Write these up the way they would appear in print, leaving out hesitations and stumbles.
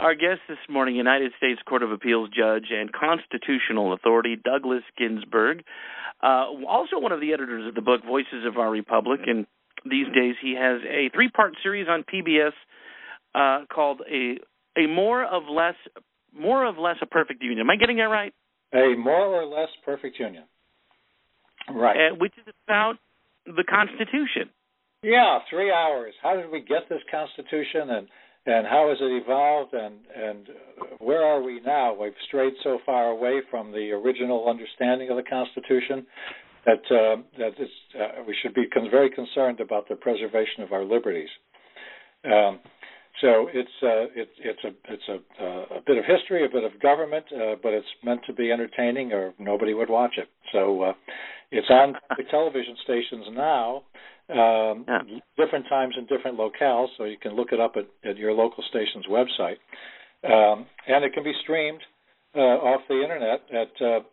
Our guest this morning, United States Court of Appeals Judge and Constitutional Authority, Douglas Ginsburg, also one of the editors of the book Voices of Our Republic, and these days he has a three-part series on PBS called a More of Less a Perfect Union. Am I getting that right? A More or Less Perfect Union. Right. Which is about the Constitution. Yeah, 3 hours. How did we get this Constitution, and how has it evolved, and where are we now? We've strayed so far away from the original understanding of the Constitution that we should be very concerned about the preservation of our liberties. So it's a bit of history, a bit of government, but it's meant to be entertaining, or nobody would watch it. So it's on the television stations now. Different times in different locales, so you can look it up at your local station's website. And it can be streamed off the internet at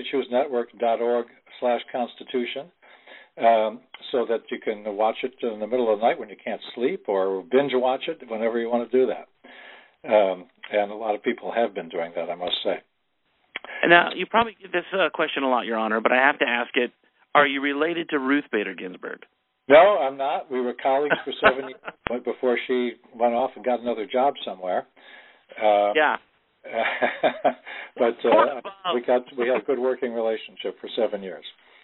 freetochoosenetwork.org/Constitution, so that you can watch it in the middle of the night when you can't sleep, or binge watch it whenever you want to do that. And a lot of people have been doing that, I must say. Now, you probably get this question a lot, Your Honor, but I have to ask it. Are you related to Ruth Bader Ginsburg? No, I'm not. We were colleagues for 7 years before she went off and got another job somewhere. Yeah. But we had a good working relationship for 7 years.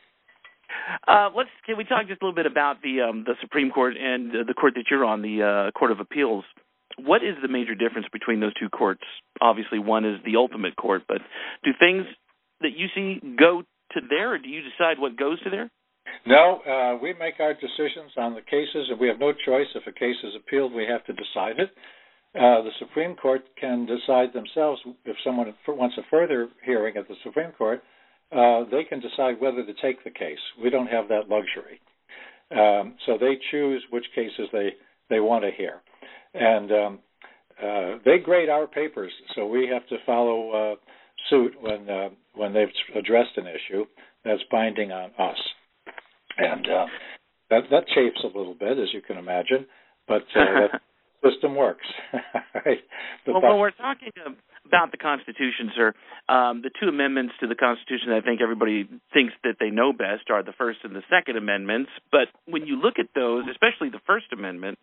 Can we talk just a little bit about the Supreme Court and the court that you're on, the Court of Appeals? What is the major difference between those two courts? Obviously, one is the ultimate court, but do things that you see go to there, or do you decide what goes to there? No, we make our decisions on the cases, and we have no choice. If a case is appealed, we have to decide it. The Supreme Court can decide themselves. If someone wants a further hearing at the Supreme Court, they can decide whether to take the case. We don't have that luxury. So they choose which cases they want to hear. And they grade our papers, so we have to follow suit when they've addressed an issue that's binding on us. And that chafes a little bit, as you can imagine, but that system works. Right? Well, when we're talking about the Constitution, sir, the two amendments to the Constitution that I think everybody thinks that they know best are the First and the Second Amendments. But when you look at those, especially the First Amendment,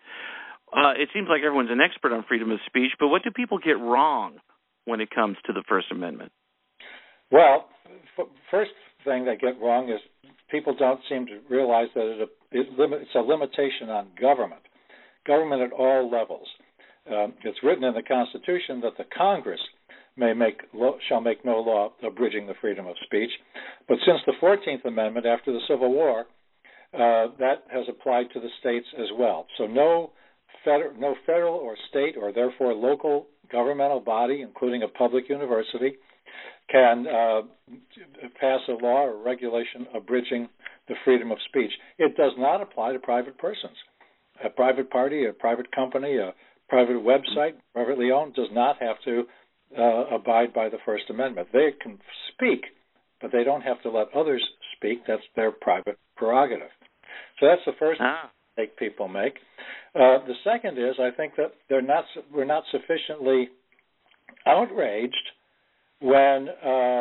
it seems like everyone's an expert on freedom of speech, but what do people get wrong when it comes to the First Amendment? Well, first thing they get wrong is people don't seem to realize that it's a limitation on government at all levels. It's written in the Constitution that the Congress shall make no law abridging the freedom of speech. But since the 14th Amendment, after the Civil War, that has applied to the states as well. So no federal or state, or therefore local governmental body, including a public university, can pass a law or regulation abridging the freedom of speech. It does not apply to private persons. A private party, a private company, a private website, privately owned, does not have to abide by the First Amendment. They can speak, but they don't have to let others speak. That's their private prerogative. So that's the first mistake people make. The second is, I think that we're not sufficiently outraged when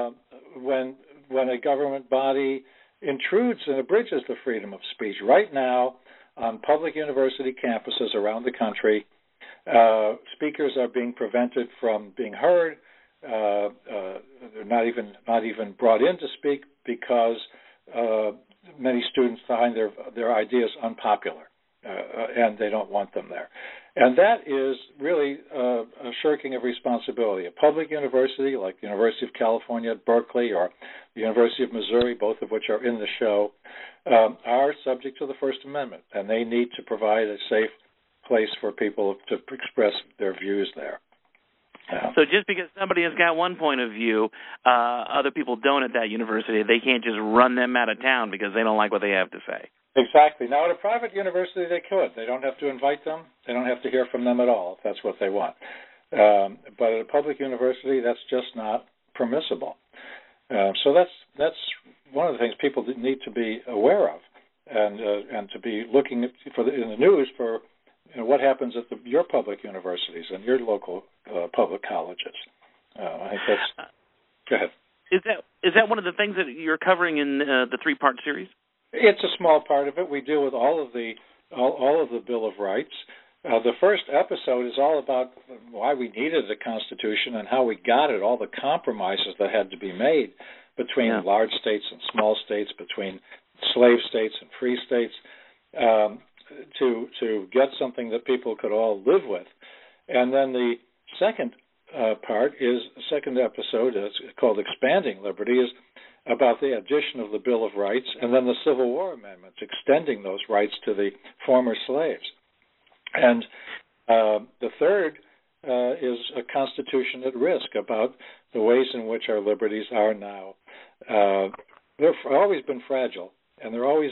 a government body intrudes and abridges the freedom of speech. Right now, on public university campuses around the country, speakers are being prevented from being heard. They're not even brought in to speak because many students find their ideas unpopular, and they don't want them there. And that is really a shirking of responsibility. A public university like the University of California at Berkeley or the University of Missouri, both of which are in the show, are subject to the First Amendment, and they need to provide a safe place for people to express their views there. So just because somebody has got one point of view, other people don't at that university, they can't just run them out of town because they don't like what they have to say. Exactly. Now, at a private university, they could. They don't have to invite them. They don't have to hear from them at all, if that's what they want. But at a public university, that's just not permissible. So that's one of the things people need to be aware of, and to be looking in the news for what happens at your public universities and your local public colleges. I think that's. Go ahead. Is that one of the things that you're covering in the three-part series? It's a small part of it. We deal with all of the Bill of Rights. The first episode is all about why we needed the Constitution and how we got it, all the compromises that had to be made between large states and small states, between slave states and free states, to get something that people could all live with. And then the second second episode is called Expanding Liberty, is about the addition of the Bill of Rights and then the Civil War amendments, extending those rights to the former slaves. And the third is a Constitution at Risk, about the ways in which our liberties are now. They've always been fragile, and they're always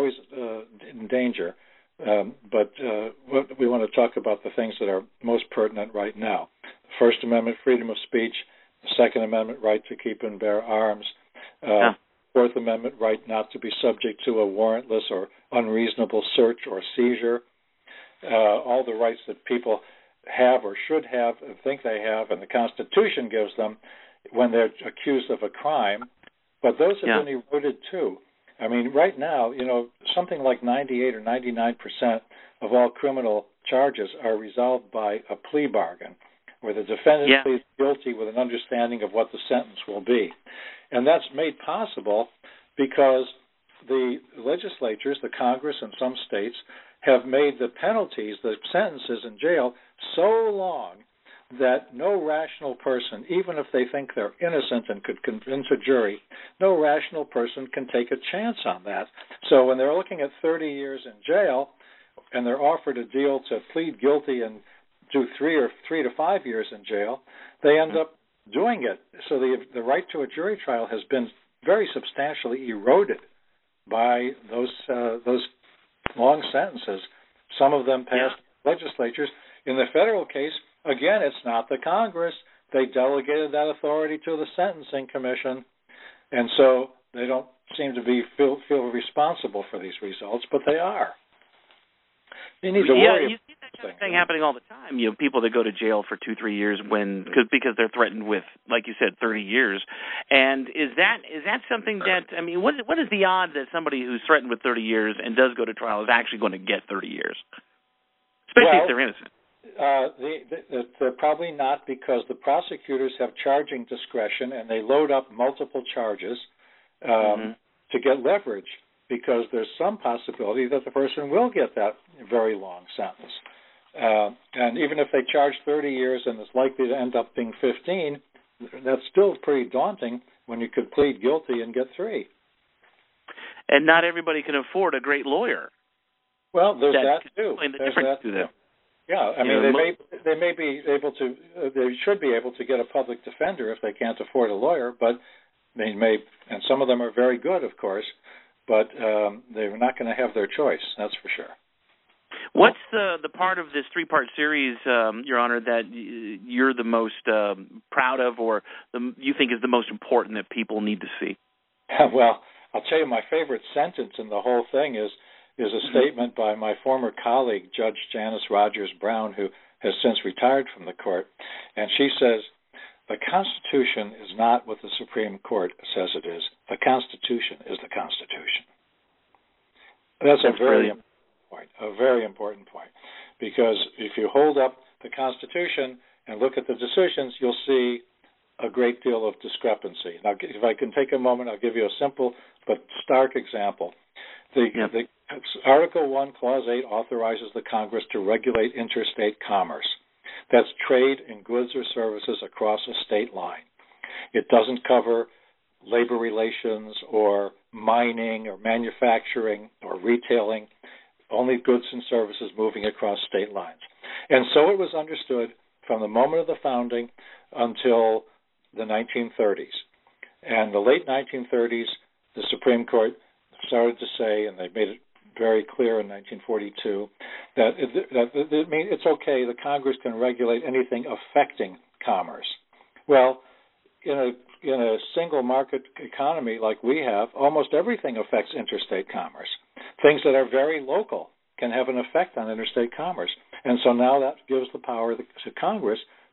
in danger. But we want to talk about the things that are most pertinent right now. The First Amendment, freedom of speech. The Second Amendment, right to keep and bear arms. Fourth Amendment, right not to be subject to a warrantless or unreasonable search or seizure. All the rights that people have or should have and think they have, and the Constitution gives them when they're accused of a crime. But those have been eroded too. I mean, right now, something like 98 or 99% of all criminal charges are resolved by a plea bargain, where the defendant pleads guilty with an understanding of what the sentence will be. And that's made possible because the legislatures, the Congress in some states, have made the penalties, the sentences in jail, so long that no rational person, even if they think they're innocent and could convince a jury, no rational person can take a chance on that. So when they're looking at 30 years in jail and they're offered a deal to plead guilty and do 3 to 5 years in jail, they end up doing it. So the right to a jury trial has been very substantially eroded by those long sentences. Some of them passed legislatures. In the federal case, again, it's not the Congress. They delegated that authority to the Sentencing Commission, and so they don't seem to feel responsible for these results, but they are. You need to worry. You see that kind of thing happening all the time. People that go to jail for 2-3 years because they're threatened with, like you said, 30 years. And is that something that, I mean, what is the odds that somebody who's threatened with 30 years and does go to trial is actually going to get 30 years, especially if they're innocent? They're probably not, because the prosecutors have charging discretion and they load up multiple charges to get leverage, because there's some possibility that the person will get that very long sentence. And even if they charge 30 years and it's likely to end up being 15, that's still pretty daunting when you could plead guilty and get 3. And not everybody can afford a great lawyer. Well, there's that too. Explain the difference to them. Yeah, I mean, they may be able to, they should be able to get a public defender if they can't afford a lawyer, but they may, and some of them are very good, of course, but they're not going to have their choice, that's for sure. What's the part of this 3-part series, Your Honor, that you're the most proud of, or you think is the most important that people need to see? Well, I'll tell you, my favorite sentence in the whole thing is a statement by my former colleague, Judge Janice Rogers Brown, who has since retired from the court. And she says, the Constitution is not what the Supreme Court says it is. The Constitution is the Constitution. That's a very important point, because if you hold up the Constitution and look at the decisions, you'll see a great deal of discrepancy. Now, if I can take a moment, I'll give you a simple but stark example. The Article 1, Clause 8 authorizes the Congress to regulate interstate commerce. That's trade in goods or services across a state line. It doesn't cover labor relations or mining or manufacturing or retailing, only goods and services moving across state lines. And so it was understood from the moment of the founding until the 1930s. And the late 1930s, the Supreme Court started to say, and they made it very clear in 1942, that it's okay, the Congress can regulate anything affecting commerce. Well, in a single market economy like we have, almost everything affects interstate commerce. Things that are very local can have an effect on interstate commerce. And so now that gives the power to Congress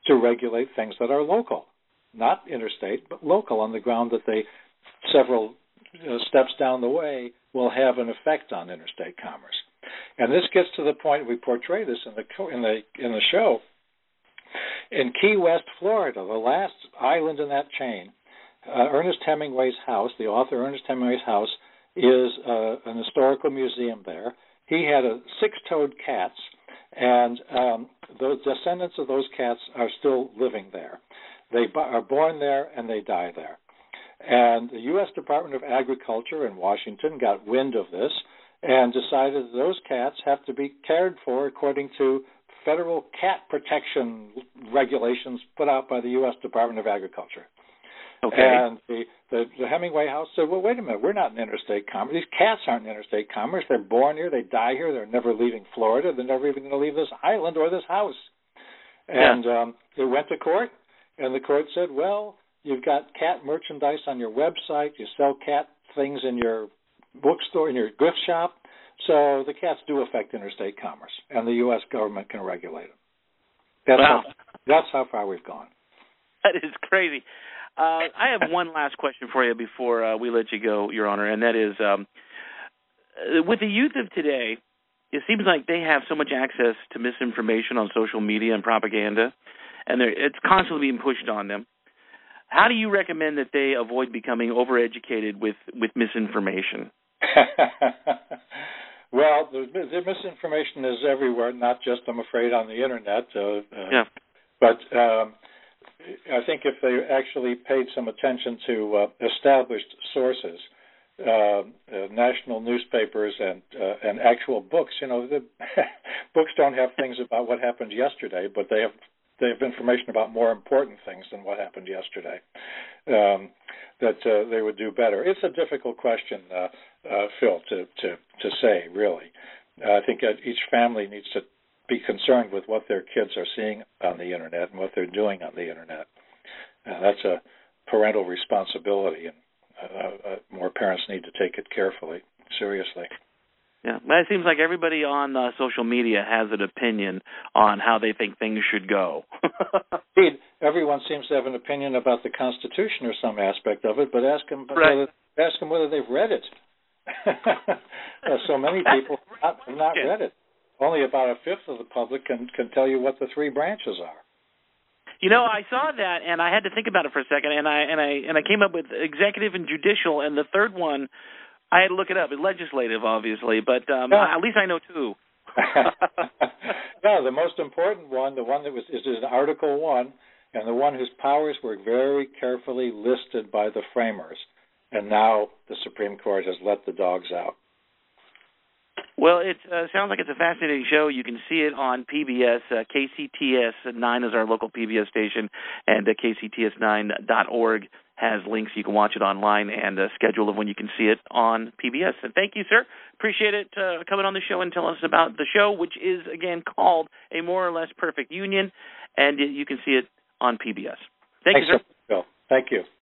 to regulate things that are local, not interstate, but local, on the ground that they several steps down the way will have an effect on interstate commerce. And this gets to the point, we portray this in the show. In Key West, Florida, the last island in that chain, Ernest Hemingway's house, the author Ernest Hemingway's house, is an historical museum there. He had 6-toed cats, and the descendants of those cats are still living there. They are born there and they die there. And the U.S. Department of Agriculture in Washington got wind of this and decided that those cats have to be cared for according to federal cat protection regulations put out by the U.S. Department of Agriculture. Okay. And the Hemingway house said, well, wait a minute, we're not in interstate commerce. These cats aren't in interstate commerce. They're born here, they die here, they're never leaving Florida, they're never even going to leave this island or this house. And they went to court, and the court said, well, you've got cat merchandise on your website, you sell cat things in your bookstore, in your gift shop, so the cats do affect interstate commerce, and the U.S. government can regulate them. That's how far we've gone. That is crazy. I have one last question for you before we let you go, Your Honor, and that is, with the youth of today, it seems like they have so much access to misinformation on social media and propaganda, and it's constantly being pushed on them. How do you recommend that they avoid becoming overeducated with misinformation? Well, the misinformation is everywhere, not just, I'm afraid, on the Internet. But I think if they actually paid some attention to established sources, national newspapers and actual books, the books don't have things about what happened yesterday, but they have information about more important things than what happened yesterday. That they would do better. It's a difficult question, Phil, to say, really. I think each family needs to be concerned with what their kids are seeing on the Internet and what they're doing on the Internet. That's a parental responsibility, and more parents need to take it carefully, seriously. Yeah, well, it seems like everybody on social media has an opinion on how they think things should go. Indeed, everyone seems to have an opinion about the Constitution or some aspect of it, but ask them whether they've read it. So many people have not read it. Only about a fifth of the public can tell you what the three branches are. I saw that, and I had to think about it for a second, and I came up with executive and judicial, and the third one, I had to look it up. It's legislative, obviously, but at least I know two. No, the most important one, the one that is in Article 1, and the one whose powers were very carefully listed by the framers, and now the Supreme Court has let the dogs out. Well, it sounds like it's a fascinating show. You can see it on PBS. KCTS 9 is our local PBS station, and KCTS9.org has links. You can watch it online and a schedule of when you can see it on PBS. And thank you, sir. Appreciate it coming on the show and telling us about the show, which is, again, called A More or Less Perfect Union, and you can see it on PBS. Thank you, sir. Thank you.